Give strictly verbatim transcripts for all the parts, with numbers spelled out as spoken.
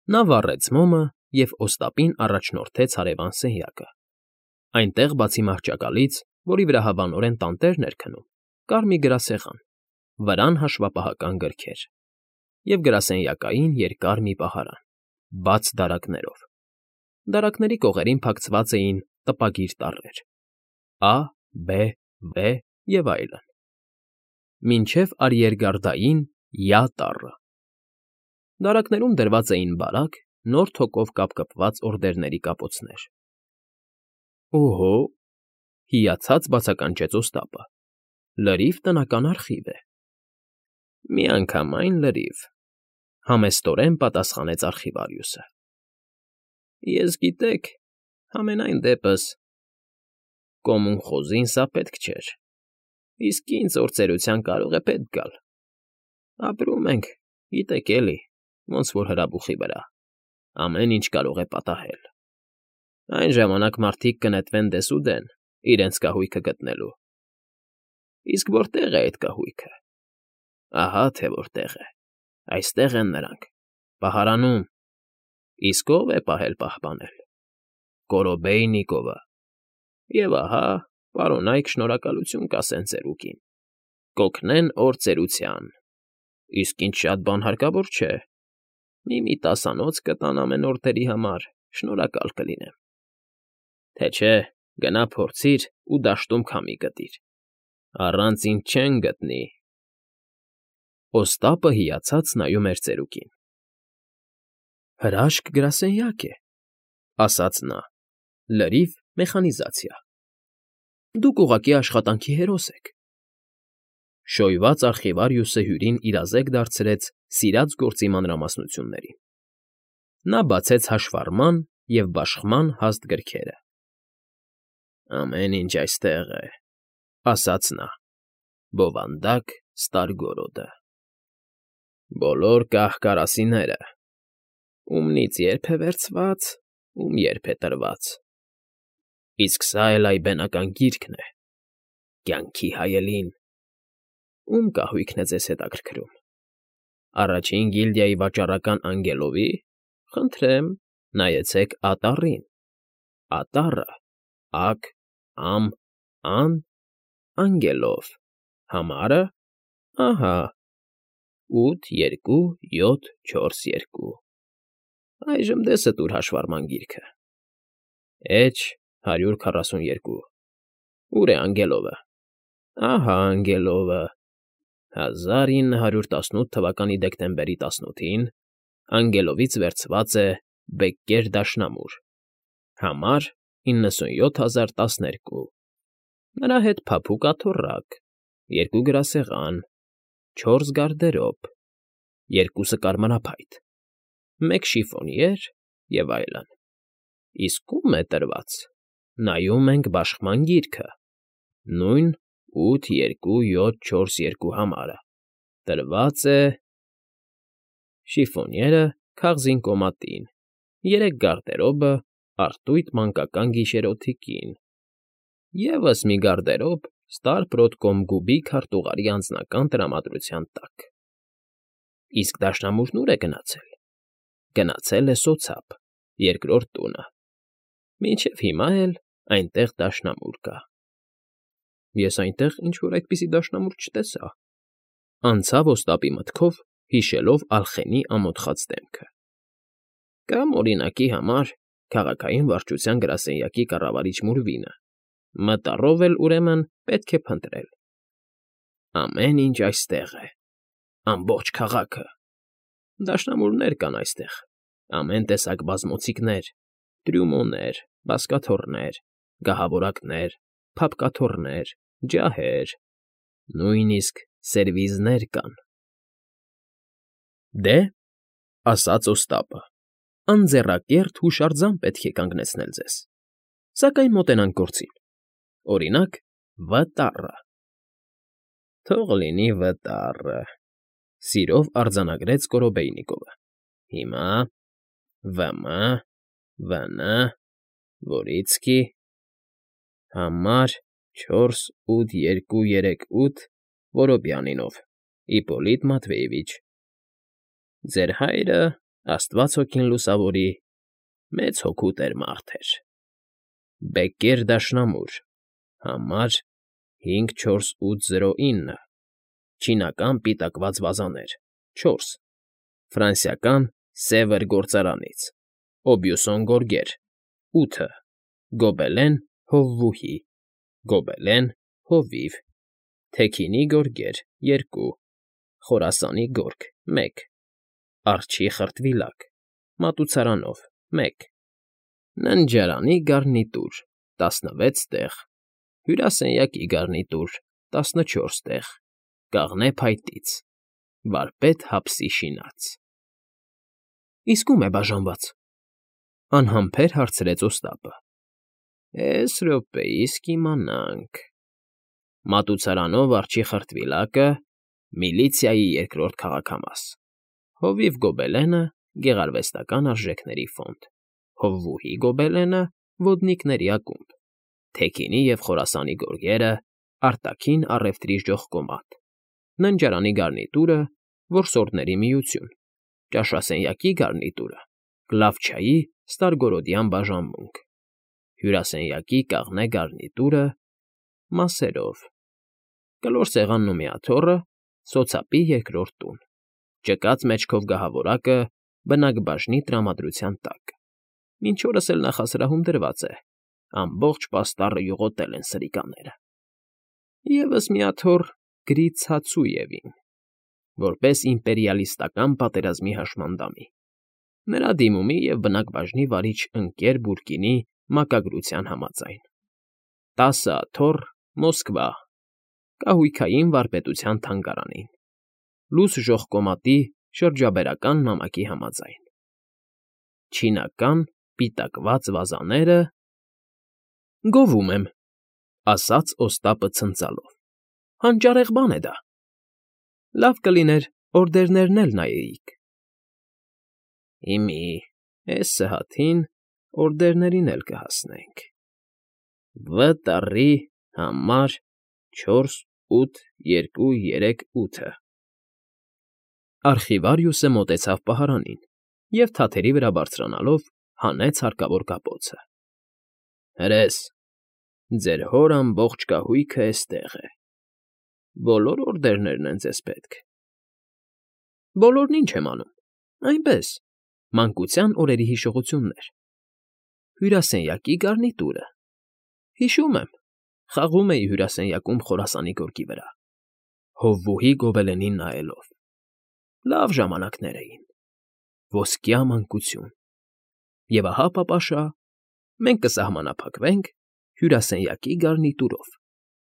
Նա վառեց մոմը և Օստապին առաջնորդեց հարևան սենյակը. այնտեղ, բացի մահճակալից, որի վրա հավանորեն տանտերն էր քնում, կար մի գրասեղան, վրան հաշվապահական գրքեր և գրասենյակային երկար մի պահարան, բաց դարակներով. դարակների կողերին փակցված էին տպագիր տառեր՝ Ա, Բ, Վ և այլն, մինչև արիերգարդային Յ տառը. դարակներում դրված էին բարակ, նոր թոկով կապկպված օրդերների կապոցներ։ ֊ Օհո՜, հիացած բացականչեց Օստապը, լրիվ տնական արխիվ է։ ֊ Միանգամայն լրիվ,֊ համեստորեն պատասխանեց արխիվարիուսը։ ֊ Ես, գիտեք, համենայն դեպս… Կոմունխոզին սա պետք չէր, իսկ ինձ օրծերության կարող է պետք գալ. ապրում ենք, գիտեք էլի, ոնց որ հրաբուխի վրա, ամեն ինչ կարող է պատահել… Այն ժամանակ մարդիկ կնետվեն դեսուդեն իրենց կահույքը գտնելու։ Իսկ որտե՞ղ է այդ կահույքը… Ահա թե որտեղ է, այստեղ են նրանք, պահարանում… Իսկ ո՞վ է պահել֊պահպանել… Կորոբեյնիկովը… Եվ ահա, պարոնայք շնորհակալություն կասեն ծերուկին, կօգնեն օրծերության… Իսկ ինչ շատ բան հարկավոր չէ… Մի֊մի տասանոց կտան ամեն օրդերի համար, շնորհակալ կլինեմ… Թե չէ, գնա փորձիր ու դաշտում քամի գտիր… Առանց ինձ չեն գտնի… Օստապը հիացած նայում էր ծերուկին։ ֊ Հրաշք գրասենյակ է,֊ ասաց նա,֊ լրիվ մեխանիզացիա… Դուք ուղղակի աշխատանքի հերոս եք… Շոյված արխիվարիուսը հյուրին իրազեկ դարձրեց սիրած գործի մանրամասնություններին։ Նա բացեց հաշվառման և բաշխման հաստ գրքերը։ ֊ Ամեն ինչ այստեղ է,֊ ասաց նա,֊ բովանդակ ստարգորոդը… Բոլոր կահ֊կարասիները… Ումնից երբ է վերցված, ում երբ է տրված… Իսկ սա էլ այբենական գիրքն է… Կյանքի հայելին… Ում կահույքն է ձեզ հետաքրքրում… Առաջին գիլդիայի վաճառական Անգելովի՞… Խնդրեմ, նայեցեք Ա տառին… Ակ, Ամ, Ան, Անգելով… Համարը… Ահա… ութ երկու յոթ չորս երկու… Այժմ դեսը տուր հաշվառման գիրքը… Էջ հարյուր քառասուն երկու… Ո՞ւր է Անգելովը… Ահա Անգելովը… հազար ինը հարյուր տասնութ թվականի դեկտեմբերի տասնութին Անգելովից վերցված է Բեկկեր դաշնամուր… Համար իննսունյոթ հազար տասներկու… Նրա հետ փափուկ աթոռակ… Երկու գրասեղան… Չորս գարդերոբ… Երկուսը կարմրափայտ… Մեկ շիֆոնիեր… Եվ այլն… Իսկ ո՞ւմ է տրված… Նայում ենք բաշխման գիրքը… Նույն ութ երկու յոթ չորս երկու համարը… Տրված է… Շիֆոնիերը քաղզին կոմատին… Երեք գարդերոբը արտույտ մանկական գիշերօթիկին… Եվս մի գարդերոբ Ստարպրոտ Կոմգուբի քարտուղարի անձնական տրամադրության տակ… Իսկ դաշնամուրն ո՞ւր է գնացել… Գնացել է սոցապ, երկրորդ տունը… Մինչև հիմա էլ այնտեղ դաշնամուր կա… Ես այնտեղ ինչ֊որ այդպիսի դաշնամուր չտեսա…֊ անցավ Օստապի մտքով, հիշելով Ալխենի ամոթխած դեմքը… Կամ, օրինակի համար, քաղաքային վարչության գրասենյակի կառավարիչ Մուրվինը… Մտառով էլ, ուրեմն, պետք է փնտրել… Ամեն ինչ այստեղ է… Ամբողջ քաղաքը… Դաշնամուրներ կան այստեղ… Ամեն տեսակ բազմոցիկներ… Տրյումոներ, բազկաթոռներ, գահավորակներ, փափկաթոռներ, ջահեր… Նույնիսկ սերվիզներ կան… ֊ Դե,֊ ասաց Օստապը,֊ անձեռակերտ հուշարձան պետք է կանգնեցնել ձեզ… Սակայն մոտենանք գործին… Օրինակ, Վ տառը… Թող լինի Վը տառը…֊ սիրով արձանագրեց Կորոբեյնիկովը։֊ Հիմա… Վմ… Վն… Վորիցկի… Համար… չորս ութ երկու երեք ութ Որոբյանինով… Իպոլիտ Մատվեյևիչ… Ձեր հայրը… Աստված հոգին լուսավորի, մեծ հոգու տեր մարդ էր։ Բեկկեր դաշնամուր, համար հինգ չորս ութ զրո ինը, չինական պիտակված վազաներ՝ չորս, ֆրանսիական Սևր գործարանից, Օբյուսոն գորգեր՝ ութը, գոբելեն հովվուհի, գոբելեն հովիվ, թեքինի գորգեր՝ երկու, խորասանի գորգ՝ մեկ, արջի խրտվիլակ, մատուցարանով՝ մեկ, ննջարանի գարնիտուր՝ տասնվեց տեղ, հյուրասենյակի գարնիտուր՝ տասնչորս տեղ, կաղնե փայտից, վարպետ հապսի շինած։ ֊ Իսկ ո՞ւմ է բաժանված,֊ անհամբեր հարցրեց Օստապը։ ֊ Էս րոպեիս կիմանանք… Մատուցարանով արջի խրտվիլակը միլիցիայի երկրորդ քաղաքամաս, հովիվ գոբելենը գեղարվեստական արժեքների ֆոնդ, հովվուհի գոբելենը ոդնիկների ակումբ, թեքինի և խորասանի գորգերը արտաքին առևտրի ժողկոմատ, ննջարանի գարնիտուրը որսորդների միություն, ճաշասենյակի գարնիտուրը Գլավչայի ստարգորոդյան բաժանմունք, հյուրասենյակի կաղնե գարնիտուրը մասերով, կլոր սեղանն ու միաթոռը սոցապի երկրորդ տուն, ճկած մեջքով գահավորակը բնակբաժնի տրամադրության տակ, մինչ օրս էլ նախասրահում դրված է, ամբողջ պաստառը յուղոտել են սրիկաները, ևս միաթոռ Գրիցհացույևին, որպես իմպերիալիստական պատերազմի հաշմանդամի, նրա դիմումի և բնակբաժնի վարիչ ընկեր Բուրկինի մակագրության համաձայն, տասը աթոռ Մոսկվա, կահույքային վարպետության թանգարանին, լուս ժողկոմատի շրջաբերական նամակի համաձայն, չինական պիտակված վազաները… ֊ Գովում եմ,֊ ասաց Օստապը ցնծալով,֊ հանճարեղ բան է դա… Լավ կլիներ օրդերներն էլ նայեիք… ֊ Հիմի, էս սհաթին օրդերներին էլ կհասնենք… Վ տառի համար չորս ութ երկու երեք ութը… Արխիվարիուսը մոտեցավ պահարանին և, թաթերի վրա բարձրանալով, հանեց հարկավոր կապոցը։ ֊ Հրես, ձեր հոր ամբողջ կահույքը էստեղ է… Բոլոր օրդերներն են ձեզ պետք… ֊ Բոլորն ինչ եմ անում, այնպես, մանկության օրերի հիշողություններ… Հյուրասենյակի գարնիտուրը… Հիշում եմ, խաղում էի հյուրասենյակում խորասանի գորգի վրա, հովվուհի գոբելենին նայելով… Լավ ժամանակներ էին… Ոսկյա մանկություն… Եվ ահա, պապաշա, մենք կսահմանափակվենք հյուրասենյակի գարնիտուրով…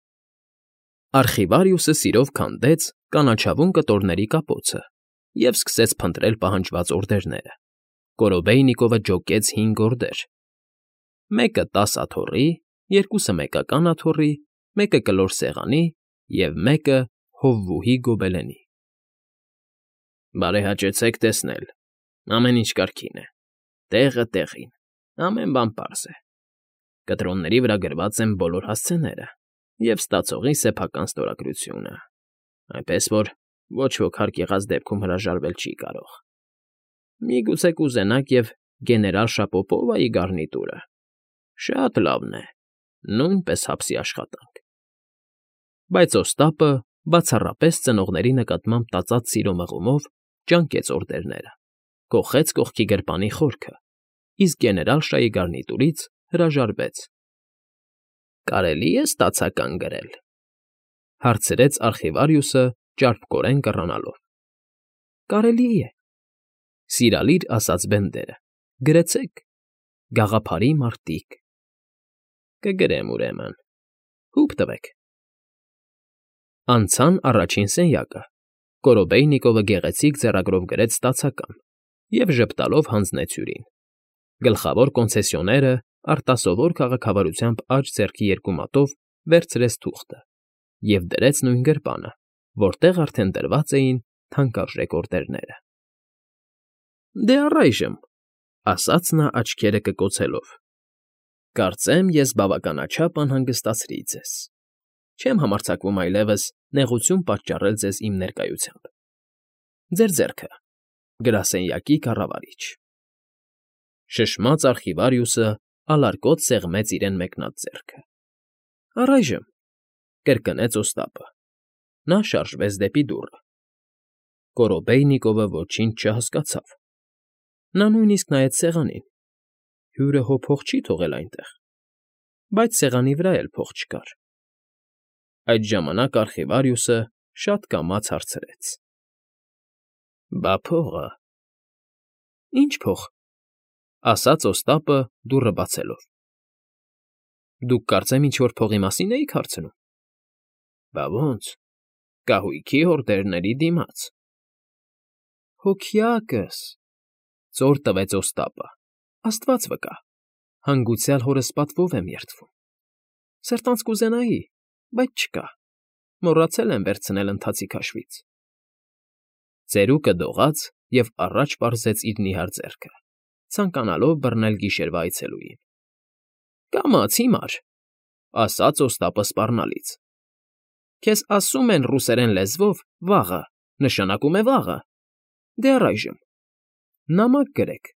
Արխիվարիուսը սիրով քանդեց կանաչավուն կտորների կապոցը և սկսեց փնտրել պահանջված օրդերները. Կորոբեյնիկովը ջոկեց հինգ օրդեր. մեկը տաս աթոռի, երկուսը մեկական աթոռի, մեկը կլոր սեղանի և մեկը հովվուհի գոբելենի։ ֊ Բարեհաճեցեք տեսնել, ամեն ինչ կարգին է, տեղը տեղին, ամեն բան պարզ է, կտրոնների վրա գրված են բոլոր հասցեները և ստացողի սեփական ստորագրությունը, այնպես որ ոչ ոք հարկ եղած դեպքում հրաժարվել չի կարող։ Միգուցե կուզենաք և գեներալ Շապոպովայի գարնիտուրը… Շատ լավն է, նույնպես հապսի աշխատանք… Բայց Օստապը բացառապես ծնողների նկատմամբ տածած սիրո մղումով ջանկեց օրդերները, կոխեց կողքի գրպանի խորքը, իսկ գեներալշայի գարնիտուրից հրաժարվեց։ ֊ Կարելի՞ է ստացական գրել,֊ հարցրեց արխիվարիուսը ճարպկորեն կռանալով։ ֊ Կարելի է,֊ սիրալիր ասաց Բենդերը,֊ գրեցեք, գաղափարի մարտիկ… ֊ Կգրեմ, ուրեմն, հուպ տվեք… Անցան առաջին սենյակը, Կորոբեյնիկովը գեղեցիկ ձեռագրով գրեց ստացական և ժպտալով հանձնեց հյուրին։ Գլխավոր կոնցեսիոները արտասովոր քաղաքավարությամբ աջ ձեռքի երկու մատով վերցրեց թուղթը և դրեց նույն գրպանը, որտեղ արդեն դրված էին թանկարժեք օրդերները։ ֊ Դե առայժմ,֊ ասաց նա աչքերը կկոցելով,֊ կարծեմ ես բավականաչափ անհանգստացրի ձեզ, չեմ համարձակվում այլևս նեղություն պատճառել ձեզ իմ ներկայությամբ… Ձեր ձեռքը… Գրասենյակի կառավարիչ։ Շշմած արխիվարիուսը ալարկոտ սեղմեց իրեն մեկնած ձեռքը։ Առայժմ, կրկնեց Օստապը։ Նա շարժվեց դեպի դուռը։ Կորոբեյնիկովը ոչինչ չհասկացավ։ Նա նույնիսկ նայեց սեղանին։ Հյուրը հո փող չի թողել այնտեղ, բայց սեղանի վրա էլ փող չկար։ Այդ ժամանակ արխիվարիուսը շատ կամաց հարցրեց. Բա փողը… Ինչ փող, ասաց Օստապը դուռը բացելով։ Դուք կարծեմ ինչ֊որ փողի մասին էիք հարցնում։ Բա ոնց, կահույքի հորդորների դիմաց։ Հոգյակս, ծոր տվեց Օստապը, Աստված վկա, հանգուցյալ հորս պատվով եմ երդվում։ Սրտանց կուզենայի, բայց չկա, մոռացել եմ վերցնել ընթացիկ հաշվից։ Ծերուկը դողաց և առաջ պարզեց իր նիհար ձեռքը, ցանկանալով բռնել գիշերվա այցելուին։ Կամաց հիմար, ասաց Օստապը սպառնալից։ Քեզ ասում են ռուսերեն լեզվով վաղը, նշանակում է վաղը, դե առայժմ, նամակ գրեք։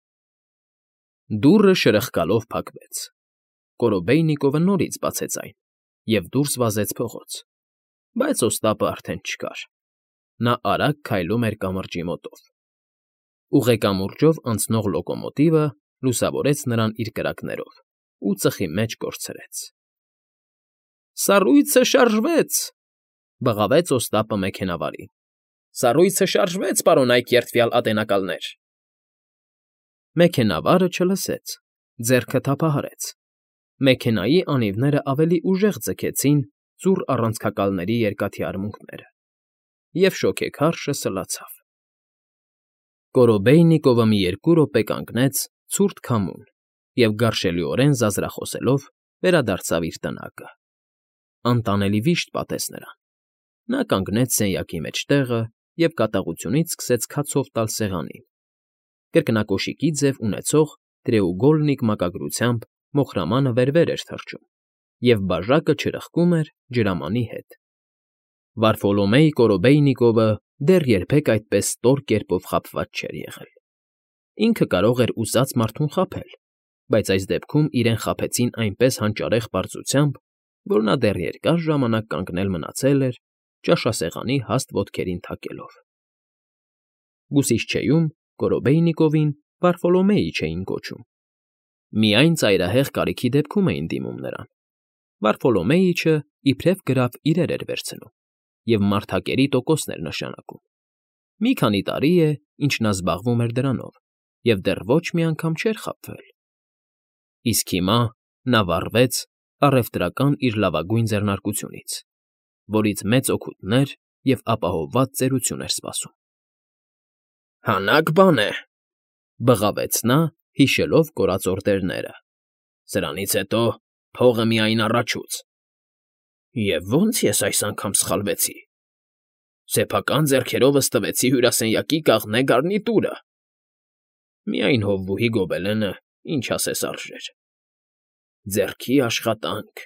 Դուռը շրխկալով փակվեց։ Կորոբեյնիկովը նորից բացեց այն և դուրս վազեց փողոց, բայց Օստապը արդեն չկար։ Նա արագ քայլում էր կամրջի մոտով։ Ուղեկամուրջով անցնող լոկոմոտիվը լուսավորեց նրան իր կրակներով ու ծխի մեջ կորցրեց։ Սառույցը շարժվեց, բղավեց Օստապը մեքենավարին։ Սառույցը շարժվեց, պարոնայք երդվյալ ատենակալներ։ Մեքենավարը չլսեց, ձեռքը թափահարեց։ Մեքենայի անիվները ավելի ուժեղ ձգեցին ծուռ առանցքակալների երկաթի արմունկները, և շոգեքարշը սլացավ։ Կորոբեյնիկովը մի երկու րոպե կանգնեց ցուրտ քամուն և գարշելիորեն զազրախոսելով վերադարձավ իր տնակը։ Անտանելի վիշտ պատեց նրան։ Նա կանգնեց սենյակի մեջտեղը և կատաղությունից սկսեց քացով տալ սեղանին։ Կրկնակոշիկի ձև ունեցող տրեուգոլնիկ մակագրությամբ մոխրամանը վեր֊վեր էր թռչում, և բաժակը չրխկում էր ջրամանի հետ։ Վարֆոլոմեյ Կորոբեյնիկովը դեռ երբեք այդպես ստոր կերպով խաբված չէր եղել։ Ինքը կարող էր ուզած մարդուն խաբել, բայց այս դեպքում իրեն խաբեցին այնպես հանճարեղ պարզությամբ, որ նա դեռ երկար ժամանակ կանգնել մնացել էր՝ ճաշասեղանի հաստ ոտքերին թակելով։ Գուսիշչեում Կորոբեյնիկովին Վարֆոլոմեյիչ էին կոչում։ Միայն ծայրահեղ կարիքի դեպքում էին դիմում նրան։ Վարֆոլոմեյիչը իբրև գրավ իրեր էր վերցնում և մարդակերի տոկոսներ նշանակում։ Մի քանի տարի է, ինչ նա զբաղվում էր դրանով և դեռ ոչ մի անգամ չէր խաբվել։ Իսկ հիմա նա վառվեց առևտրական իր լավագույն ձեռնարկությունից, որից մեծ օգուտներ և ապահովված ծերություն էր սպասում։ Հանաք բան է, բղավեց նա, հիշելով կորած օրդերները։ Սրանից հետո փողը միայն առաջուց։ Եվ ո՞նց ես այս անգամ սխալվեցի։ Սեփական ձեռքերովս տվեցի հյուրասենյակի կաղնե գարնիտուրը։ Միայն հովվուհի գոբելենը ինչ ասես արժեր։ Ձեռքի աշխատանք։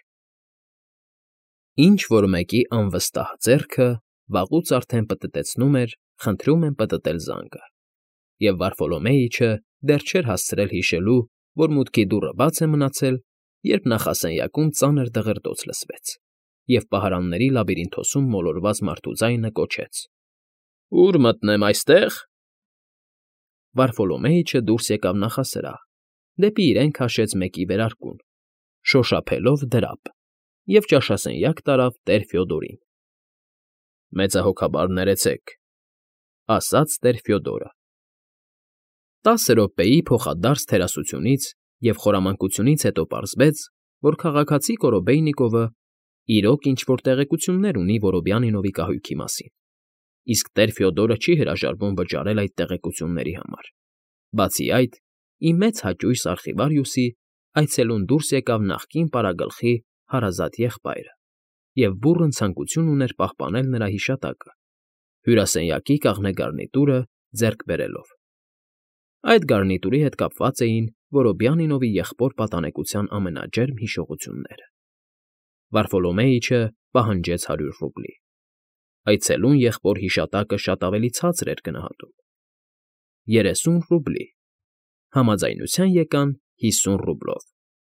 Ինչ֊որ մեկի անվստահ ձեռքը վաղուց արդեն պտտեցնում էր «Խնդրում եմ պտտել» զանգը, և Վարֆոլոմեյիչը դեռ չէր հասցրել հիշելու, որ մուտքի դուռը բաց է մնացել, երբ նախասենյակում ծանր դղրդոց լսվեց, և պահարանների լաբիրինթոսում մոլորված մարդու ձայնը կոչեց. Ո՞ւր մտնեմ, այստե՞ղ։ Վարֆոլոմեյիչը դուրս եկավ նախասրահ, դեպի իրեն քաշեց մեկի վերարկուն, շոշափելով դրապ, և ճաշասենյակ տարավ տեր Ֆյոդորին։ Մեծահոգաբար ներեցեք, ասաց տեր Ֆյոդորը։ Տասը րոպեի փոխադարձ թերասությունից և խորամանկությունից հետո պարզվեց, որ քաղաքացի Կորոբեյնիկովը իրոք ինչ֊որ տեղեկություններ ունի Որոբյանինովի կահույքի մասին, իսկ տեր Ֆյոդորը չի հրաժարվում վճարել այդ տեղեկությունների համար։ Բացի այդ, ի մեծ հաճույս արխիվարիուսի, այցելուն դուրս եկավ նախկին պարագլխի հարազատ եղբայրը և բուռն ցանկություն ուներ պահպանել նրա հիշատակը՝ հյուրասենյակի կաղնե գարնիտուրը ձեռք բերելով։ Այդ գարնիտուրի հետ կապված էին Որոբյանինովի եղբոր պատանեկության ամենաջերմ հիշողությունները։ Վարֆոլոմեյիչը պահանջեց հարյուր ռուբլի։ Այցելուն եղբոր հիշատակը շատ ավելի ցածր էր գնահատում։ երեսուն ռուբլի, համաձայնության եկան հիսուն ռուբլով։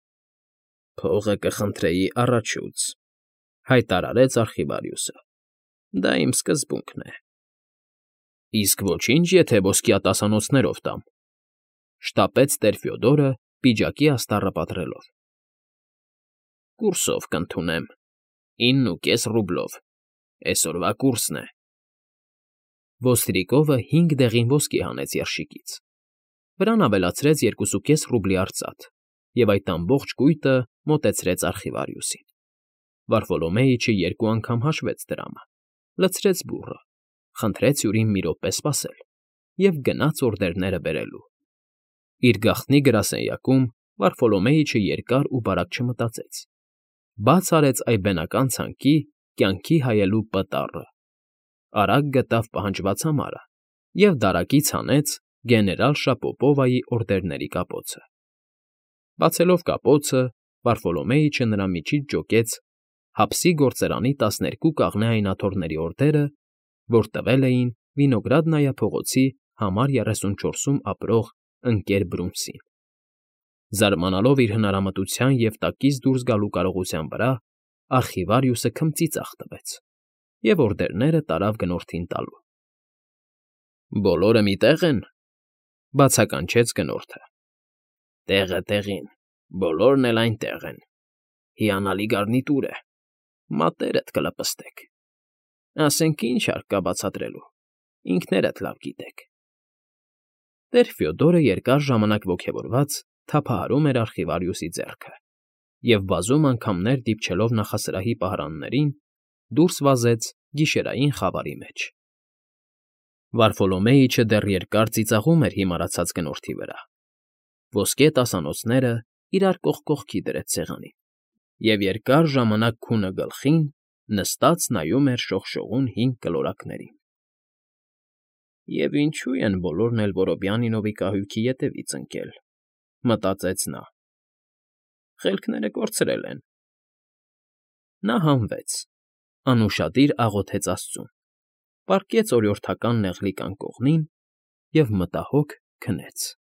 ֊ Փողը կխնդրեի առաջուց,֊ հայտարարեց արխիվարիուսը։ Դա իմ սկզբունքն է։ ֊ Իսկ ոչինչ, եթե ոսկյա տասանոցներով տամ,֊ շտապեց տեր Ֆյոդորը պիջակի աստառը պատռելով։ ֊ Կուրսով կընդունեմ, ինն ու կես ռուբլով, էսօրվա կուրսն է։ Ոստրիկովը հինգ դեղին ոսկի հանեց երշիկից, վրան ավելացրեց երկուսուկես ռուբլի արծաթ և այդ ամբողջ կույտը մոտեցրեց արխիվարիուսին։ Վարֆոլոմեիչը երկու անգամ հաշվեց դրամը, լցրեց բուռը, խնդրեց հյուրին մի րոպե սպասել և գնաց օրդերները բերելու։ Իր գաղտնի գրասենյակում Վարֆոլոմեիչը երկար ու բարակ չմտածեց, բաց արեց այբբենական ցանկի կյանքի հայելու Պ տառը, արագ գտավ պահանջված համարը և դարակից հանեց գեներալ Շապոպովայի օրդերների կապոցը։ Բացելով կապոցը, Վարֆոլոմեիչը նրա միջից ջոկեց հապսի գործարանի տասներկու կաղնե այնաթոռների օրդերը, որ տվել էին Վինոգրադնայա փողոցի համար երեսունչորսում ապրող ընկեր Բրունսին։ Զարմանալով իր հնարամտության և տակից դուրս գալու կարողության վրա, արխիվարիուսը քմծիծաղ տվեց և օրդերները տարավ գնորդին տալու։ ֊ Բոլորը մի տեղ են,֊ բացականչեց գնորդը։ ֊ Տեղը տեղին, բոլորն էլ այնտեղ են, հիանալի գարնիտուր է, մատներդ կլպստեք։ Ասենք ինչ հարկ կա բացատրելու, ինքներդ լավ գիտեք։ Տեր Ֆյոդորը երկար ժամանակ ոգևորված թափահարում էր արխիվարիուսի ձեռքը և բազում անգամներ դիպչելով նախասրահի պահարաններին, դուրս վազեց գիշերային խավարի մեջ։ Վարֆոլոմեիչը դեռ երկար ծիծաղում էր հիմարացած գնորդի վրա։ Ոսկե տասանոցները իրար կողք կողքի դրեց սեղանին և երկար ժամանակ քունը գլխին նստած նայում էր շողշողուն հինգ կլորակներին։ «Եվ ինչո՞ւ են բոլորն էլ Որոբյանինովի կահույքի ետևից ընկել,֊ մտածեց նա։֊ Խելքները կորցրել են»։ Նա հանվեց, անուշադիր աղոթեց աստծուն, պառկեց օրիորդական նեղլիկ անկողնին և մտահոգ քնեց։